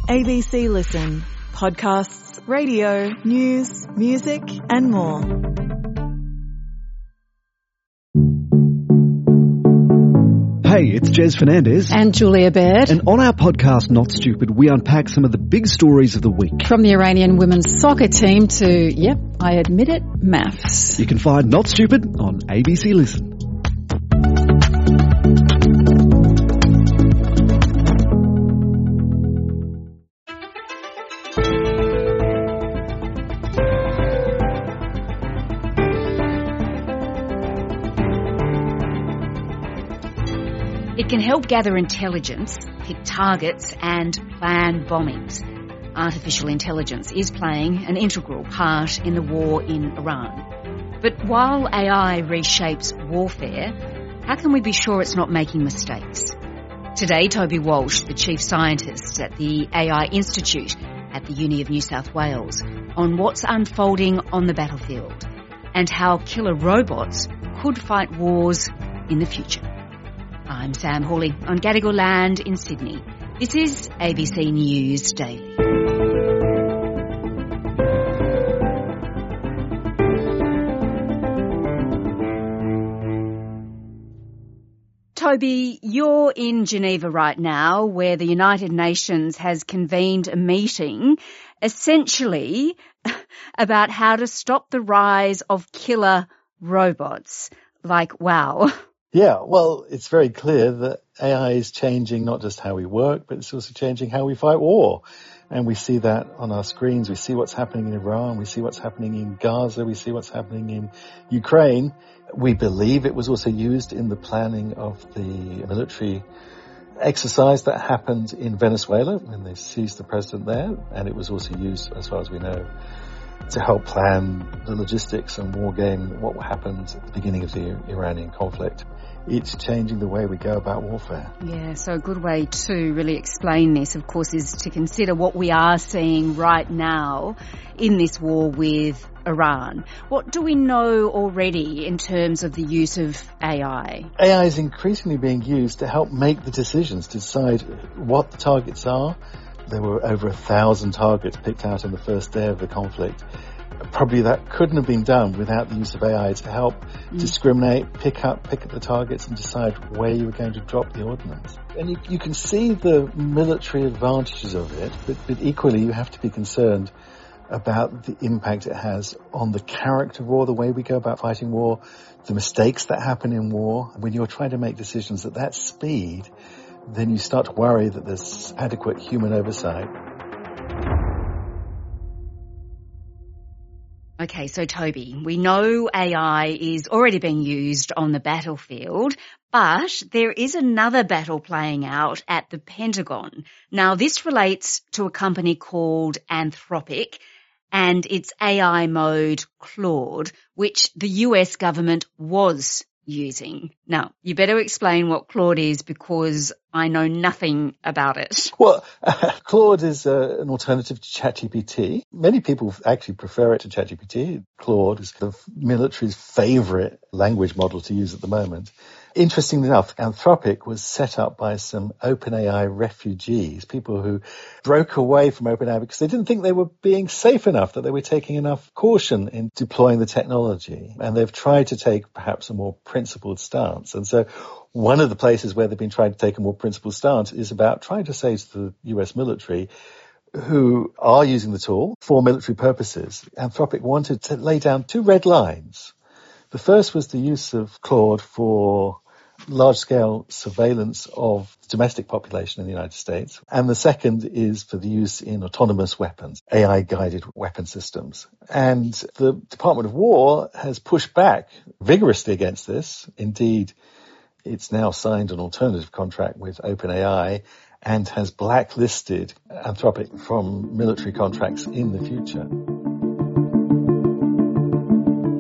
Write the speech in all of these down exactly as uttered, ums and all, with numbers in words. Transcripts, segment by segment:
A B C Listen. Podcasts, radio, news, music and more. Hey, it's Jez Fernandez. And Julia Baird. And on our podcast, Not Stupid, we unpack some of the big stories of the week. From the Iranian women's soccer team to, yep, I admit it, maths. You can find Not Stupid on A B C Listen. It can help gather intelligence, pick targets and plan bombings. Artificial intelligence is playing an integral part in the war in Iran. But while A I reshapes warfare, how can we be sure it's not making mistakes? Today, Toby Walsh, the chief scientist at the A I Institute at the Uni of New South Wales, on what's unfolding on the battlefield and how killer robots could fight wars in the future. I'm Sam Hawley on Gadigal land in Sydney. This is A B C News Daily. Toby, you're in Geneva right now, where the United Nations has convened a meeting essentially about how to stop the rise of killer robots. Like, wow. Yeah, well, it's very clear that A I is changing not just how we work, but it's also changing how we fight war. And we see that on our screens. We see what's happening in Iran. We see what's happening in Gaza. We see what's happening in Ukraine. We believe it was also used in the planning of the military exercise that happened in Venezuela when they seized the president there. And it was also used, as far as we know, to help plan the logistics and war game, what happened at the beginning of the Iranian conflict. It's changing the way we go about warfare. Yeah, so a good way to really explain this, of course, is to consider what we are seeing right now in this war with Iran. What do we know already in terms of the use of A I? A I is increasingly being used to help make the decisions, to decide what the targets are. There were over a thousand targets picked out in the first day of the conflict. Probably that couldn't have been done without the use of A I to help mm. discriminate, pick up, pick up the targets and decide where you were going to drop the ordnance. And you, you can see the military advantages of it, but, but equally you have to be concerned about the impact it has on the character of war, the way we go about fighting war, the mistakes that happen in war. When you're trying to make decisions at that speed, then you start to worry that there's adequate human oversight. Okay, so Toby, we know A I is already being used on the battlefield, but there is another battle playing out at the Pentagon. Now, this relates to a company called Anthropic and its A I mode Claude, which the U S government was using. Now, you better explain what Claude is because I know nothing about it. Well, uh, Claude is uh, an alternative to ChatGPT. Many people actually prefer it to ChatGPT. Claude is the military's favorite language model to use at the moment. Interestingly enough, Anthropic was set up by some OpenAI refugees, people who broke away from OpenAI because they didn't think they were being safe enough, that they were taking enough caution in deploying the technology. And they've tried to take perhaps a more principled stance. And so one of the places where they've been trying to take a more principled stance is about trying to say to the U S military, who are using the tool for military purposes, Anthropic wanted to lay down two red lines. The first was the use of Claude for large-scale surveillance of the domestic population in the United States. And the second is for the use in autonomous weapons, A I-guided weapon systems. And the Department of War has pushed back vigorously against this. Indeed, it's now signed an alternative contract with OpenAI and has blacklisted Anthropic from military contracts in the future.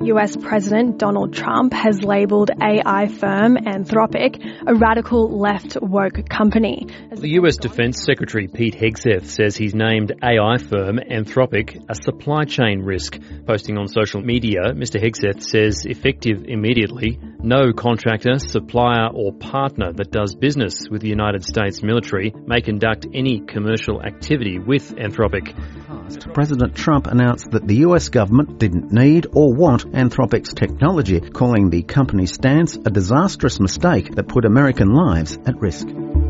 U S President Donald Trump has labelled A I firm Anthropic a radical left woke company. The U S Defence Secretary Pete Hegseth says he's named A I firm Anthropic a supply chain risk. Posting on social media, Mister Hegseth says effective immediately, no contractor, supplier or partner that does business with the United States military may conduct any commercial activity with Anthropic. President Trump announced that the U S government didn't need or want Anthropic's technology, calling the company's stance a disastrous mistake that put American lives at risk.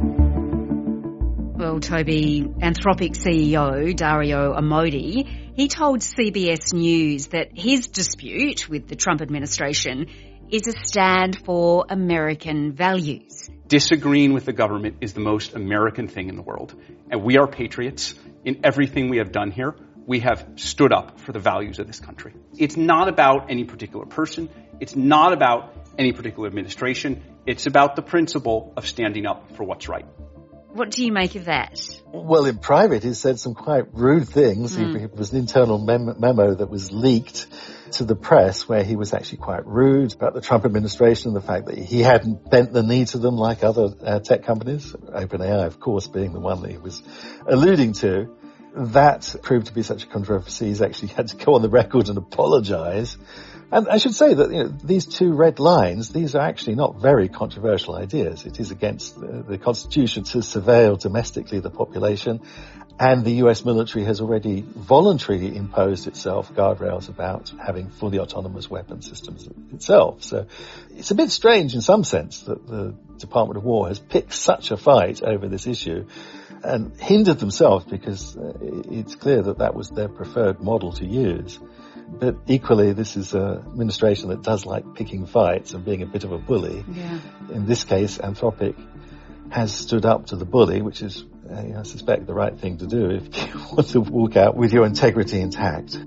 Well, Toby, Anthropic C E O Dario Amodei, he told C B S News that his dispute with the Trump administration is a stand for American values. Disagreeing with the government is the most American thing in the world. And we are patriots. In everything we have done here, we have stood up for the values of this country. It's not about any particular person. It's not about any particular administration. It's about the principle of standing up for what's right. What do you make of that? Well, in private, he said some quite rude things. Mm. It was an internal mem- memo that was leaked to the press where he was actually quite rude about the Trump administration and the fact that he hadn't bent the knee to them like other uh, tech companies, OpenAI, of course, being the one that he was alluding to. That proved to be such a controversy. He's actually had to go on the record and apologize. And I should say that, you know, these two red lines, these are actually not very controversial ideas. It is against the, the Constitution to surveil domestically the population, and the U S military has already voluntarily imposed itself guardrails about having fully autonomous weapon systems itself. So it's a bit strange in some sense that the Department of War has picked such a fight over this issue and hindered themselves, because it's clear that that was their preferred model to use. But equally, this is an administration that does like picking fights and being a bit of a bully. Yeah. In this case, Anthropic has stood up to the bully, which is, uh, I suspect, the right thing to do if you want to walk out with your integrity intact.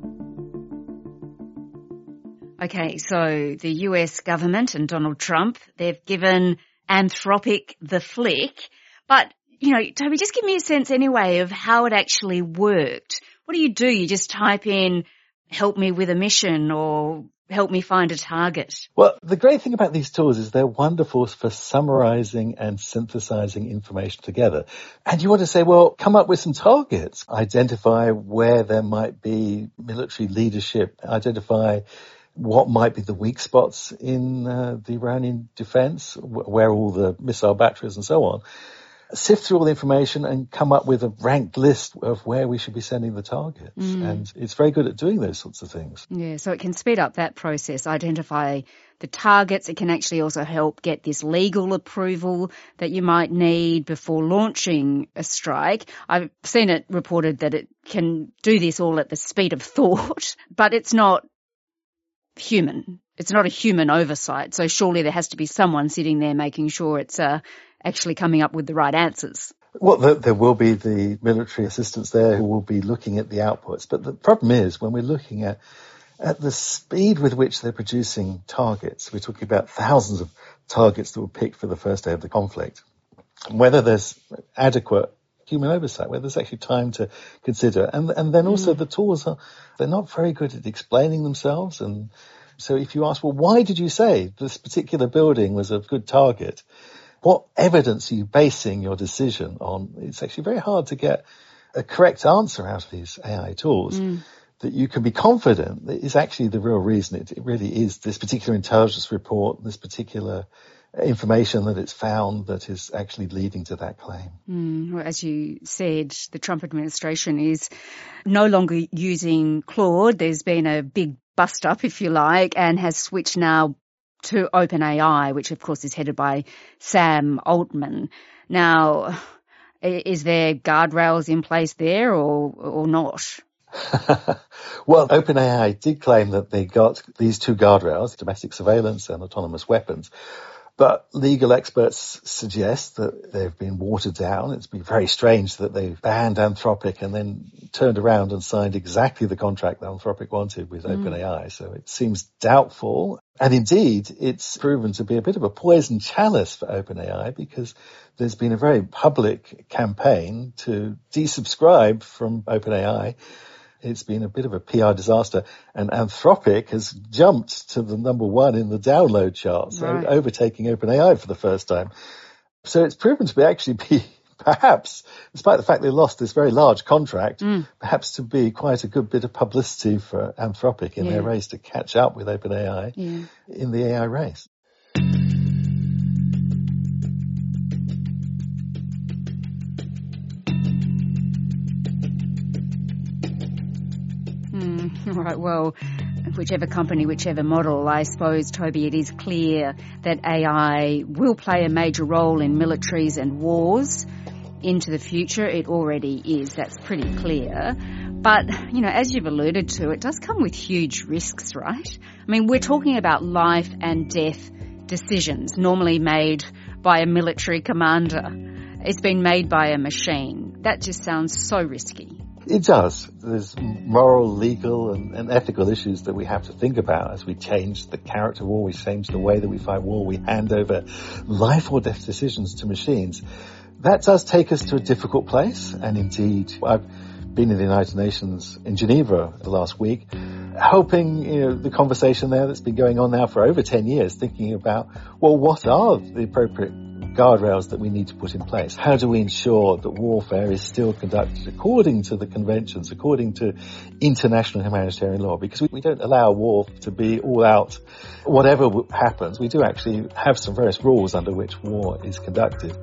Okay, so the U S government and Donald Trump, they've given Anthropic the flick. But, you know, Toby, just give me a sense anyway of how it actually worked. What do you do? You just type in, help me with a mission, or help me find a target? Well, the great thing about these tools is they're wonderful for summarizing and synthesizing information together. And you want to say, well, come up with some targets. Identify where there might be military leadership. Identify what might be the weak spots in uh, the Iranian defense, where all the missile batteries and so on. Sift through all the information and come up with a ranked list of where we should be sending the targets. Mm. And it's very good at doing those sorts of things. Yeah, so it can speed up that process, identify the targets. It can actually also help get this legal approval that you might need before launching a strike. I've seen it reported that it can do this all at the speed of thought, but it's not human. It's not a human oversight. So surely there has to be someone sitting there making sure it's uh, actually coming up with the right answers. Well, there, there will be the military assistants there who will be looking at the outputs. But the problem is, when we're looking at at the speed with which they're producing targets, we're talking about thousands of targets that were picked for the first day of the conflict, whether there's adequate human oversight, whether there's actually time to consider. And, and then also mm. the tools, are they're not very good at explaining themselves. And so if you ask, well, why did you say this particular building was a good target? What evidence are you basing your decision on? It's actually very hard to get a correct answer out of these A I tools mm. that you can be confident that is actually the real reason. It, it really is this particular intelligence report, this particular information that it's found that is actually leading to that claim. Mm, well, as you said, the Trump administration is no longer using Claude. There's been a big bust up, if you like, and has switched now to OpenAI, which of course is headed by Sam Altman. Now, is there guardrails in place there or or not? Well, OpenAI did claim that they got these two guardrails, domestic surveillance and autonomous weapons. But legal experts suggest that they've been watered down. It's been very strange that they banned Anthropic and then turned around and signed exactly the contract that Anthropic wanted with mm. OpenAI. So it seems doubtful. And indeed, it's proven to be a bit of a poison chalice for OpenAI, because there's been a very public campaign to desubscribe from OpenAI It's been a bit of a P R disaster, and Anthropic has jumped to the number one in the download charts, right. overtaking OpenAI for the first time. So it's proven to be actually be perhaps, despite the fact they lost this very large contract, mm. perhaps to be quite a good bit of publicity for Anthropic in yeah. their race to catch up with OpenAI yeah. in the A I race. Right, well, whichever company, whichever model, I suppose, Toby, it is clear that A I will play a major role in militaries and wars into the future. It already is, that's pretty clear. But, you know, as you've alluded to, it does come with huge risks, right? I mean, we're talking about life and death decisions, normally made by a military commander. It's been made by a machine. That just sounds so risky. It does. There's moral, legal and, and ethical issues that we have to think about as we change the character of war, we change the way that we fight war, we hand over life or death decisions to machines. That does take us to a difficult place, and indeed I've been in the United Nations in Geneva the last week, hoping, you know, the conversation there that's been going on now for over ten years, thinking about, well, what are the appropriate guardrails that we need to put in place? How do we ensure that warfare is still conducted according to the conventions, according to international humanitarian law? Because we, we don't allow war to be all out. Whatever happens, we do actually have some various rules under which war is conducted.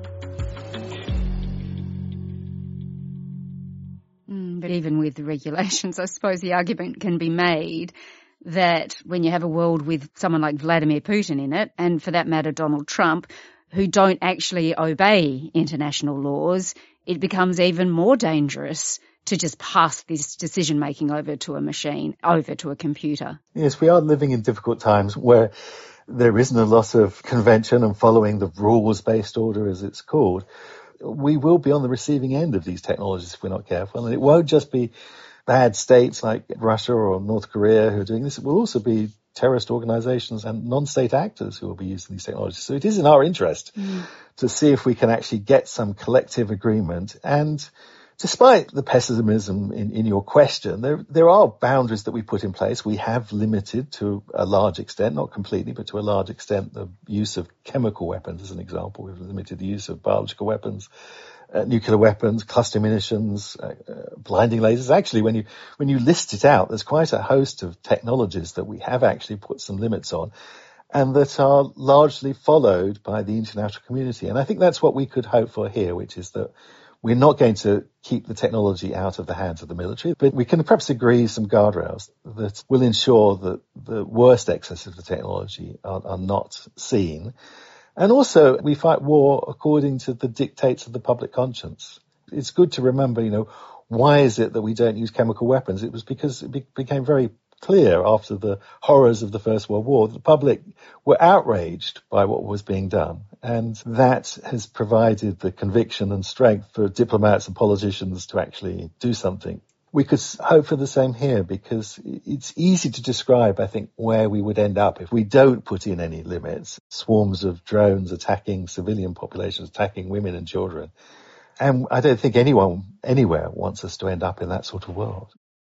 Mm, but even with the regulations, I suppose the argument can be made that when you have a world with someone like Vladimir Putin in it, and for that matter Donald Trump, who don't actually obey international laws, it becomes even more dangerous to just pass this decision-making over to a machine, over to a computer. Yes, we are living in difficult times where there isn't a lot of convention and following the rules-based order, as it's called. We will be on the receiving end of these technologies if we're not careful, and it won't just be bad states like Russia or North Korea who are doing this. It will also be terrorist organizations and non-state actors who will be using these technologies. So it is in our interest mm. to see if we can actually get some collective agreement. And despite the pessimism in, in your question, there, there are boundaries that we put in place. We have limited to a large extent, not completely, but to a large extent, the use of chemical weapons as an example. We've limited the use of biological weapons. Uh, nuclear weapons, cluster munitions, uh, uh, blinding lasers. Actually, when you when you list it out, there's quite a host of technologies that we have actually put some limits on, and that are largely followed by the international community. And I think that's what we could hope for here, which is that we're not going to keep the technology out of the hands of the military, but we can perhaps agree some guardrails that will ensure that the worst excesses of the technology are, are not seen. And also, we fight war according to the dictates of the public conscience. It's good to remember, you know, why is it that we don't use chemical weapons? It was because it be- became very clear after the horrors of the First World War that the public were outraged by what was being done. And that has provided the conviction and strength for diplomats and politicians to actually do something. We could hope for the same here, because it's easy to describe, I think, where we would end up if we don't put in any limits. Swarms of drones attacking civilian populations, attacking women and children. And I don't think anyone anywhere wants us to end up in that sort of world.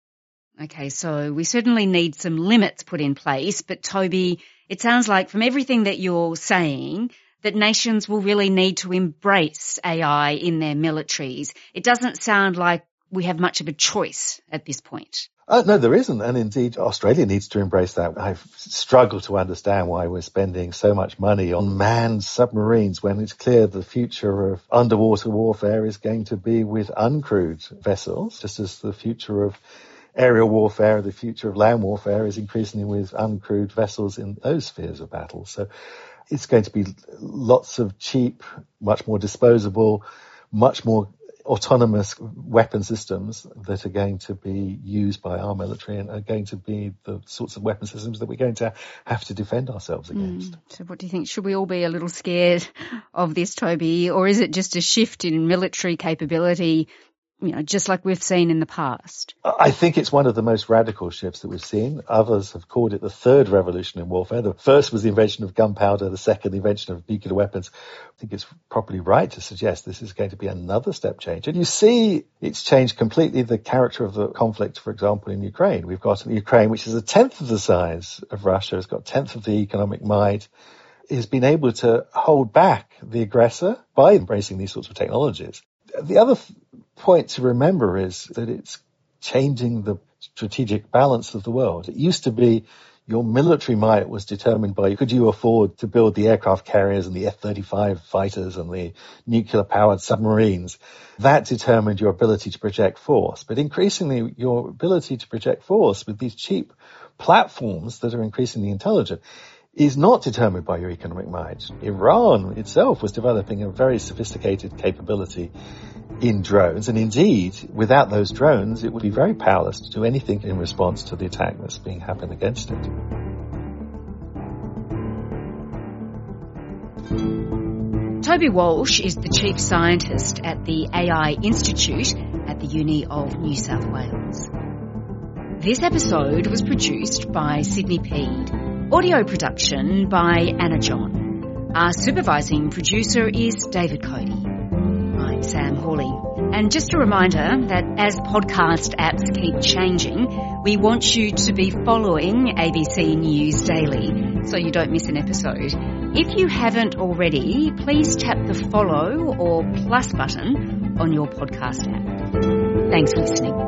Okay, so we certainly need some limits put in place. But Toby, it sounds like from everything that you're saying that nations will really need to embrace A I in their militaries. It doesn't sound like we have much of a choice at this point. Uh, no, there isn't. And indeed, Australia needs to embrace that. I've struggled to understand why we're spending so much money on manned submarines when it's clear the future of underwater warfare is going to be with uncrewed vessels, just as the future of aerial warfare, the future of land warfare is increasingly with uncrewed vessels in those spheres of battle. So it's going to be lots of cheap, much more disposable, much more autonomous weapon systems that are going to be used by our military and are going to be the sorts of weapon systems that we're going to have to defend ourselves against. Mm. So what do you think? Should we all be a little scared of this, Toby, or is it just a shift in military capability you know, just like we've seen in the past? I think it's one of the most radical shifts that we've seen. Others have called it the third revolution in warfare. The first was the invention of gunpowder, the second, the invention of nuclear weapons. I think it's probably right to suggest this is going to be another step change. And you see it's changed completely the character of the conflict, for example, in Ukraine. We've got Ukraine, which is a tenth of the size of Russia. It's got a tenth of the economic might. Has been able to hold back the aggressor by embracing these sorts of technologies. The other f- point to remember is that it's changing the strategic balance of the world. It used to be your military might was determined by could you afford to build the aircraft carriers and the F thirty-five fighters and the nuclear-powered submarines. That determined your ability to project force. But increasingly, your ability to project force with these cheap platforms that are increasingly intelligent is not determined by your economic might. Iran itself was developing a very sophisticated capability in drones, and indeed, without those drones, it would be very powerless to do anything in response to the attack that's being happened against it. Toby Walsh is the chief scientist at the A I Institute at the Uni of New South Wales. This episode was produced by Sydney Peed. Audio production by Anna John. Our supervising producer is David Cody. I'm Sam Hawley. And just a reminder that as podcast apps keep changing, we want you to be following A B C News Daily so you don't miss an episode. If you haven't already, please tap the follow or plus button on your podcast app. Thanks for listening.